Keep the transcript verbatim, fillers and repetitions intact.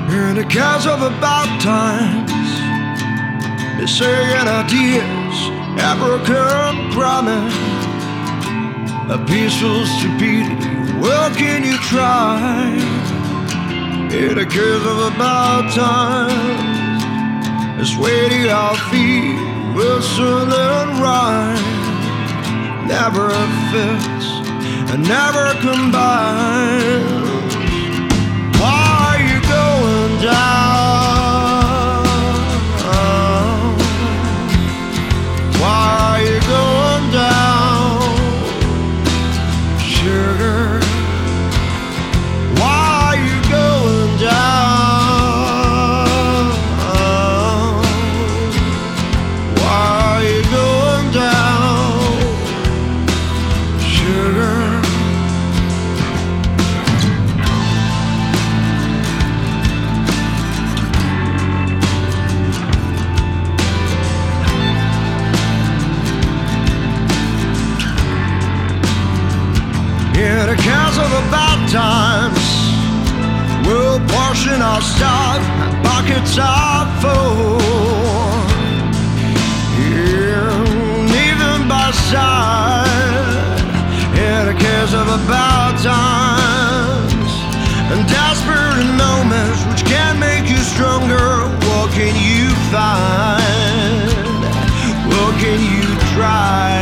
In the cares of about times, missing ideas, ever can promise a peaceful stupidity. Well, can you try? In the cares of about times, it's waiting our feet will soon and right. Never fits and never combines. Why are you going down? Why are you going down, sugar? Why are you going down? Why are you going down, sugar? In the cares of about times, we'll portion our stuff and buckets are full. Yeah, even by side. In the cares of about times and desperate moments which can make you stronger. What can you find? What can you try?